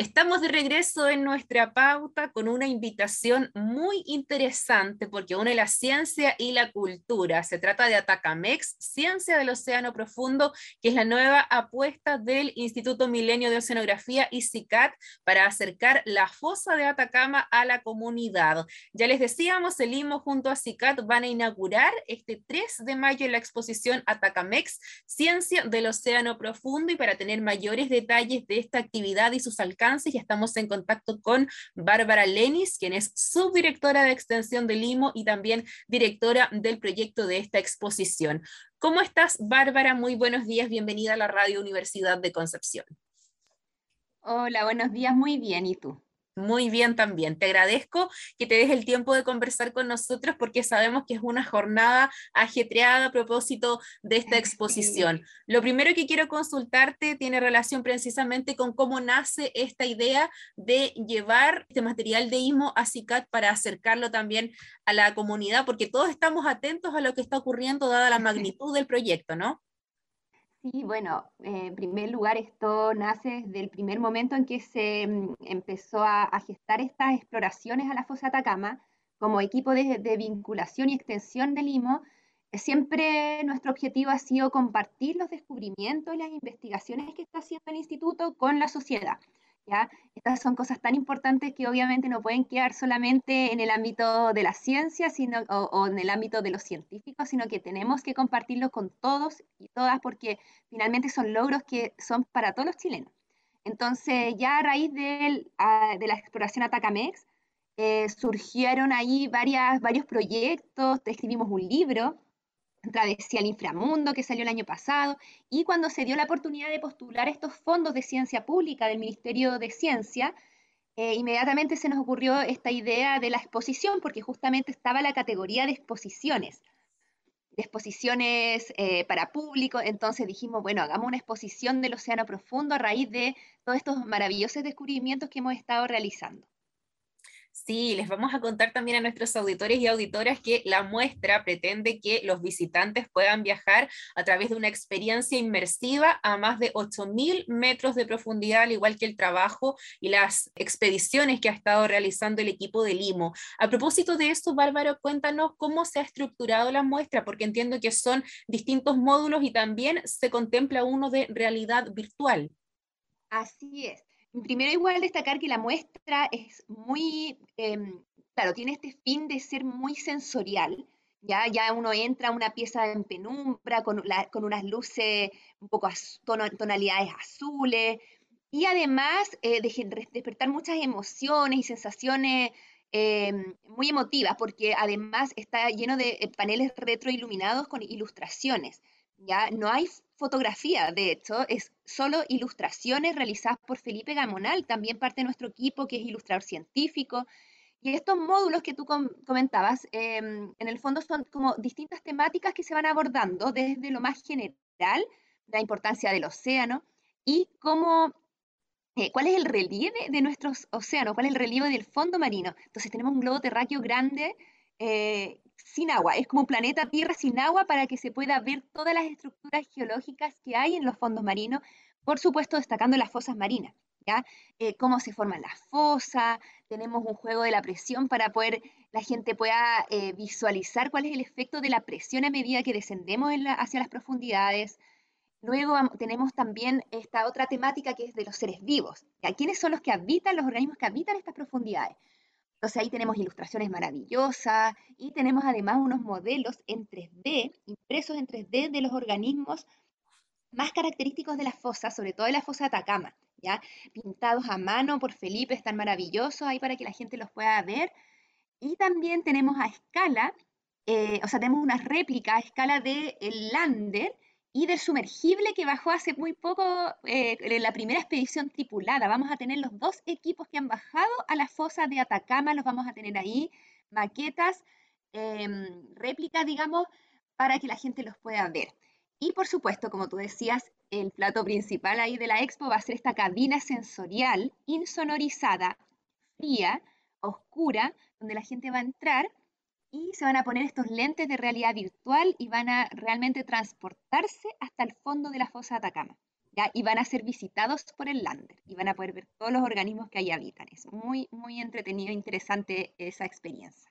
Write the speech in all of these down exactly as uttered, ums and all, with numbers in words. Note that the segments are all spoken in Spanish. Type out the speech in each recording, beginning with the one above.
Estamos de regreso en nuestra pauta con una invitación muy interesante porque une la ciencia y la cultura. Se trata de Atacamex, Ciencia del Océano Profundo, que es la nueva apuesta del Instituto Milenio de Oceanografía y CICAT para acercar la fosa de Atacama a la comunidad. Ya les decíamos, el I M O junto a CICAT van a inaugurar este tres de mayo la exposición Atacamex, Ciencia del Océano Profundo, y para tener mayores detalles de esta actividad y sus alcances, ya estamos en contacto con Bárbara Lenis, quien es subdirectora de extensión del I M O y también directora del proyecto de esta exposición. ¿Cómo estás, Bárbara? Muy buenos días, bienvenida a la Radio Universidad de Concepción. Hola, buenos días, muy bien, ¿y tú? Muy bien también. Te agradezco que te des el tiempo de conversar con nosotros porque sabemos que es una jornada ajetreada a propósito de esta exposición. Sí. Lo primero que quiero consultarte tiene relación precisamente con cómo nace esta idea de llevar este material de I M O a CICAT para acercarlo también a la comunidad, porque todos estamos atentos a lo que está ocurriendo dada la magnitud del proyecto, ¿no? Sí, bueno, eh, en primer lugar, esto nace desde el primer momento en que se mm, empezó a, a gestar estas exploraciones a la fosa Atacama. Como equipo de, de vinculación y extensión del I M O, eh, siempre nuestro objetivo ha sido compartir los descubrimientos y las investigaciones que está haciendo el instituto con la sociedad. ¿Ya? Estas son cosas tan importantes que obviamente no pueden quedar solamente en el ámbito de la ciencia sino, o, o en el ámbito de los científicos, sino que tenemos que compartirlo con todos y todas porque finalmente son logros que son para todos los chilenos. Entonces, ya a raíz del, a, de la exploración Atacamex, eh, surgieron ahí varias, varios proyectos, escribimos un libro, Travesía al Inframundo, que salió el año pasado, y cuando se dio la oportunidad de postular estos fondos de ciencia pública del Ministerio de Ciencia, eh, inmediatamente se nos ocurrió esta idea de la exposición, porque justamente estaba la categoría de exposiciones de exposiciones eh, para público, entonces dijimos, bueno, hagamos una exposición del océano profundo a raíz de todos estos maravillosos descubrimientos que hemos estado realizando. Sí, les vamos a contar también a nuestros auditores y auditoras que la muestra pretende que los visitantes puedan viajar a través de una experiencia inmersiva a más de ocho mil metros de profundidad, al igual que el trabajo y las expediciones que ha estado realizando el equipo del I M O. A propósito de eso, Bárbara, cuéntanos cómo se ha estructurado la muestra, porque entiendo que son distintos módulos y también se contempla uno de realidad virtual. Así es. Primero igual destacar que la muestra es muy, eh, claro, tiene este fin de ser muy sensorial. Ya, ya uno entra a una pieza en penumbra con, la, con unas luces un poco az, tono, tonalidades azules y además eh, de, despertar muchas emociones y sensaciones eh, muy emotivas porque además está lleno de eh, paneles retroiluminados con ilustraciones. ¿Ya? No hay fotografía, de hecho, es solo ilustraciones realizadas por Felipe Gamonal, también parte de nuestro equipo, que es ilustrador científico. Y estos módulos que tú com comentabas, eh, en el fondo son como distintas temáticas que se van abordando desde lo más general, la importancia del océano y cómo, eh, cuál es el relieve de nuestros océanos, cuál es el relieve del fondo marino. Entonces tenemos un globo terráqueo grande eh, sin agua, es como un planeta Tierra sin agua para que se pueda ver todas las estructuras geológicas que hay en los fondos marinos, por supuesto destacando las fosas marinas. ¿Ya? Eh, cómo se forman las fosas, tenemos un juego de la presión para poder la gente pueda eh, visualizar cuál es el efecto de la presión a medida que descendemos en la, hacia las profundidades. Luego tenemos también esta otra temática que es de los seres vivos. ¿Ya? ¿Quiénes son los que habitan, los organismos que habitan estas profundidades? Entonces ahí tenemos ilustraciones maravillosas y tenemos además unos modelos en tres D, impresos en tres D de los organismos más característicos de la fosa, sobre todo de la fosa de Atacama, ¿ya? Pintados a mano por Felipe, están maravillosos ahí para que la gente los pueda ver. Y también tenemos a escala, eh, o sea, tenemos una réplica a escala del lander y del sumergible que bajó hace muy poco eh, en la primera expedición tripulada. Vamos a tener los dos equipos que han bajado a la fosa de Atacama, los vamos a tener ahí, maquetas, eh, réplicas, digamos, para que la gente los pueda ver. Y por supuesto, como tú decías, el plato principal ahí de la expo va a ser esta cabina sensorial insonorizada, fría, oscura, donde la gente va a entrar y se van a poner estos lentes de realidad virtual y van a realmente transportarse hasta el fondo de la fosa de Atacama. ¿ya? Y van a ser visitados por el lander y van a poder ver todos los organismos que ahí habitan. Es muy, muy entretenido e interesante esa experiencia.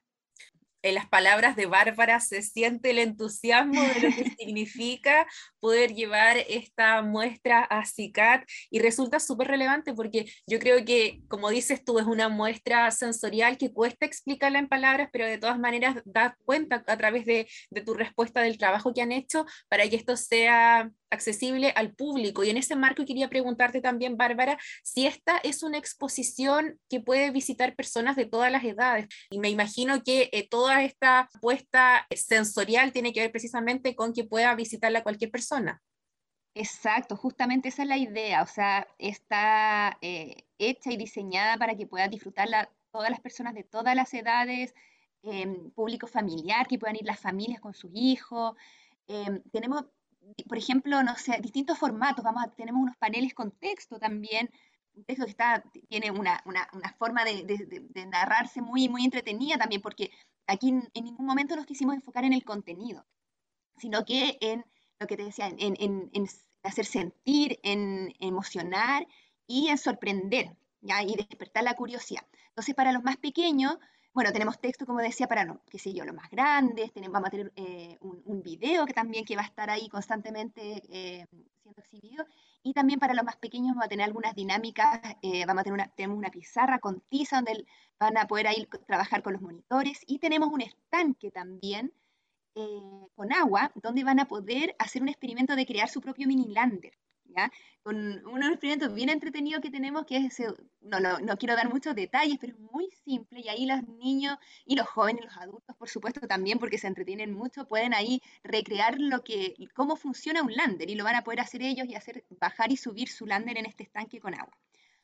En las palabras de Bárbara se siente el entusiasmo de lo que significa poder llevar esta muestra a CICAT y resulta súper relevante porque yo creo que, como dices tú, es una muestra sensorial que cuesta explicarla en palabras, pero de todas maneras da cuenta a través de, de tu respuesta del trabajo que han hecho para que esto sea accesible al público. Y en ese marco quería preguntarte también, Bárbara, si esta es una exposición que puede visitar personas de todas las edades. Y me imagino que eh, toda esta apuesta sensorial tiene que ver precisamente con que pueda visitarla cualquier persona. Exacto, justamente esa es la idea, o sea, está eh, hecha y diseñada para que puedan disfrutarla todas las personas de todas las edades, em, público familiar, que puedan ir las familias con sus hijos. Em, tenemos, por ejemplo, no sé, distintos formatos, vamos a, tenemos unos paneles con texto también, un texto que está, tiene una, una, una forma de, de- de- de narrarse muy, muy entretenida también, porque aquí en, en ningún momento nos quisimos enfocar en el contenido, sino que en lo que te decía, en, en, en hacer sentir, en emocionar y en sorprender, ¿ya? Y despertar la curiosidad. Entonces, para los más pequeños, bueno, tenemos texto, como decía, para, no, qué sé yo, los más grandes, tenemos, vamos a tener eh, un, un, video que también que va a estar ahí constantemente eh, siendo exhibido, y también para los más pequeños vamos a tener algunas dinámicas, eh, vamos a tener una, tenemos una pizarra con tiza donde van a poder ahí trabajar con los monitores, y tenemos un estanque también eh, con agua, donde van a poder hacer un experimento de crear su propio mini lander, ¿ya? Con un experimento bien entretenido que tenemos, que es ese, no, no, no quiero dar muchos detalles, pero es muy simple, y ahí los niños y los jóvenes, los adultos, por supuesto, también, porque se entretienen mucho, pueden ahí recrear lo que, cómo funciona un lander, y lo van a poder hacer ellos y hacer bajar y subir su lander en este estanque con agua.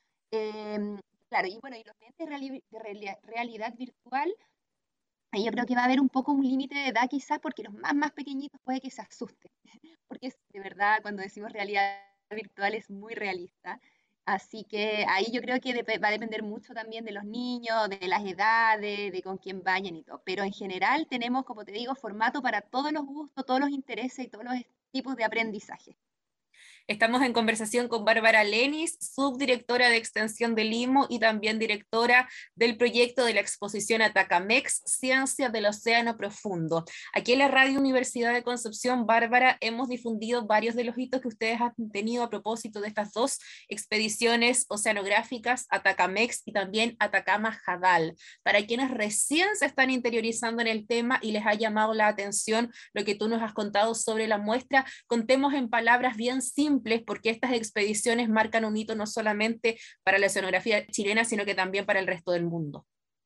Eh, claro, y bueno, y los lentes de, reali de reali realidad virtual, ahí yo creo que va a haber un poco un límite de edad quizás porque los más, más pequeñitos puede que se asusten, porque es, de verdad cuando decimos realidad virtual es muy realista. Así que ahí yo creo que de, va a depender mucho también de los niños, de las edades, de con quién vayan y todo. Pero en general tenemos, como te digo, formato para todos los gustos, todos los intereses y todos los tipos de aprendizaje. Estamos en conversación con Bárbara Lenis, subdirectora de Extensión del IMO y también directora del proyecto de la exposición Atacamex, Ciencias del Océano Profundo. Aquí en la Radio Universidad de Concepción, Bárbara, hemos difundido varios de los hitos que ustedes han tenido a propósito de estas dos expediciones oceanográficas, Atacamex y también Atacama-Jadal. Para quienes recién se están interiorizando en el tema y les ha llamado la atención lo que tú nos has contado sobre la muestra, contemos en palabras bien simples porque estas expediciones marcan un hito no solamente para la oceanografía chilena, sino que también para el resto del mundo.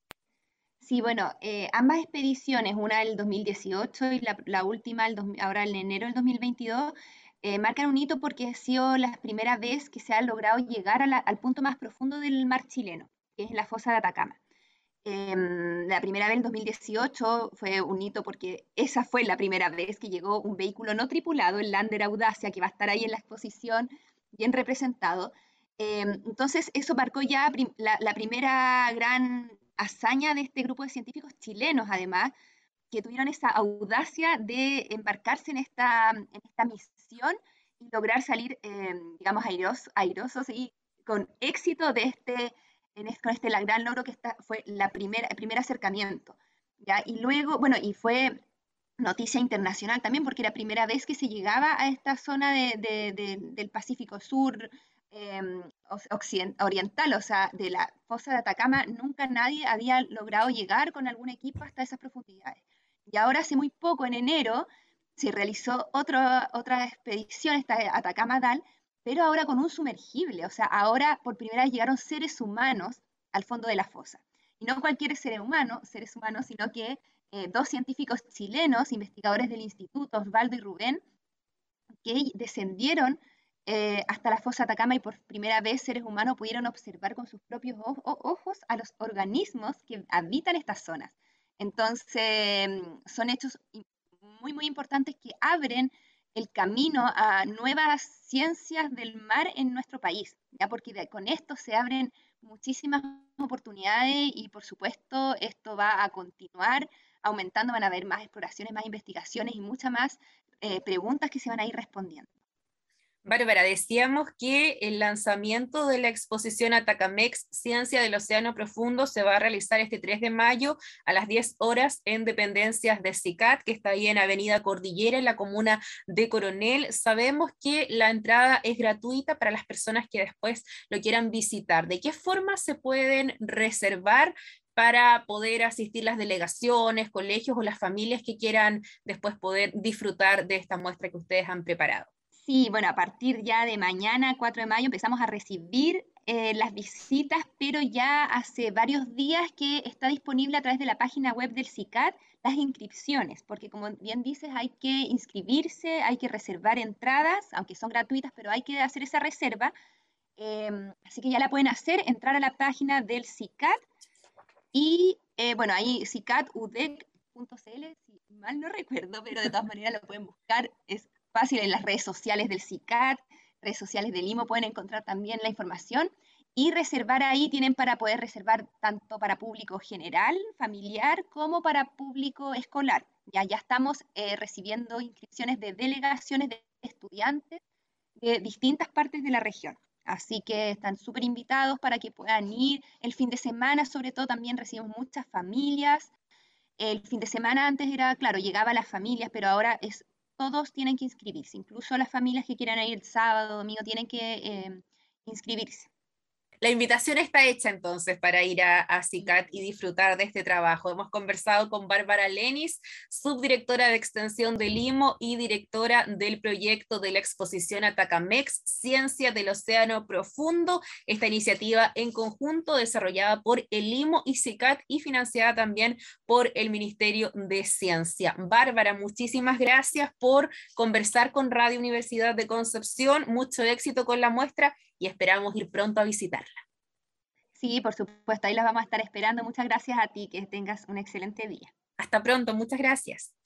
Sí, bueno, eh, ambas expediciones, una del dos mil dieciocho y la, la última el dos, ahora en enero del dos mil veintidós, eh, marcan un hito porque ha sido la primera vez que se ha logrado llegar a la, al punto más profundo del mar chileno, que es la fosa de Atacama. Eh, la primera vez, en dos mil dieciocho, fue un hito porque esa fue la primera vez que llegó un vehículo no tripulado, el Lander Audacia, que va a estar ahí en la exposición bien representado. Eh, entonces, eso marcó ya prim la, la, primera gran hazaña de este grupo de científicos chilenos, además, que tuvieron esa audacia de embarcarse en esta, en esta misión y lograr salir, eh, digamos, airos, airosos y con éxito de este, en este, con este la gran logro que esta fue la primera, el primer acercamiento. ¿Ya? Y luego, bueno, y fue noticia internacional también, porque era la primera vez que se llegaba a esta zona de, de, de, del Pacífico Sur eh, oriental, o sea, de la fosa de Atacama, nunca nadie había logrado llegar con algún equipo hasta esas profundidades. Y ahora hace muy poco, en enero, se realizó otro, otra expedición, esta de Atacama-Dal, pero ahora con un sumergible, o sea, ahora por primera vez llegaron seres humanos al fondo de la fosa. Y no cualquier ser humano, seres humanos, sino que eh, dos científicos chilenos, investigadores del instituto, Osvaldo y Rubén, que descendieron eh, hasta la fosa Atacama y por primera vez seres humanos pudieron observar con sus propios ojos a los organismos que habitan estas zonas. Entonces, son hechos muy, muy importantes que abren el camino a nuevas ciencias del mar en nuestro país, ¿ya? Porque de, con esto se abren muchísimas oportunidades y por supuesto esto va a continuar aumentando, van a haber más exploraciones, más investigaciones y muchas más eh, preguntas que se van a ir respondiendo. Bárbara, decíamos que el lanzamiento de la exposición Atacamex, Ciencia del Océano Profundo, se va a realizar este tres de mayo a las diez horas en dependencias de SICAT, que está ahí en Avenida Cordillera, en la comuna de Coronel. Sabemos que la entrada es gratuita para las personas que después lo quieran visitar. ¿De qué forma se pueden reservar para poder asistir las delegaciones, colegios o las familias que quieran después poder disfrutar de esta muestra que ustedes han preparado? Sí, bueno, a partir ya de mañana, cuatro de mayo, empezamos a recibir eh, las visitas, pero ya hace varios días que está disponible a través de la página web del SICAT las inscripciones, porque como bien dices, hay que inscribirse, hay que reservar entradas, aunque son gratuitas, pero hay que hacer esa reserva. Em, así que ya la pueden hacer, entrar a la página del SICAT y, eh, bueno, ahí sicat u d e c punto c l, si mal no recuerdo, pero de todas maneras lo pueden buscar, es fácil en las redes sociales del SICAT, redes sociales del IMO, pueden encontrar también la información y reservar ahí, tienen para poder reservar tanto para público general, familiar, como para público escolar. Ya, ya estamos eh, recibiendo inscripciones de delegaciones de estudiantes de distintas partes de la región. Así que están súper invitados para que puedan ir. El fin de semana, sobre todo, también recibimos muchas familias. El fin de semana antes era, claro, llegaba a las familias, pero ahora es, todos tienen que inscribirse. Incluso las familias que quieran ir el sábado, domingo, tienen que eh, inscribirse. La invitación está hecha entonces para ir a, a SICAT y disfrutar de este trabajo. Hemos conversado con Bárbara Lenis, subdirectora de Extensión del IMO y directora del proyecto de la exposición Atacamex, Ciencia del Océano Profundo, esta iniciativa en conjunto desarrollada por el IMO y SICAT y financiada también por el Ministerio de Ciencia. Bárbara, muchísimas gracias por conversar con Radio Universidad de Concepción. Mucho éxito con la muestra y esperamos ir pronto a visitarla. Sí, por supuesto, ahí las vamos a estar esperando. Muchas gracias a ti, que tengas un excelente día. Hasta pronto, muchas gracias.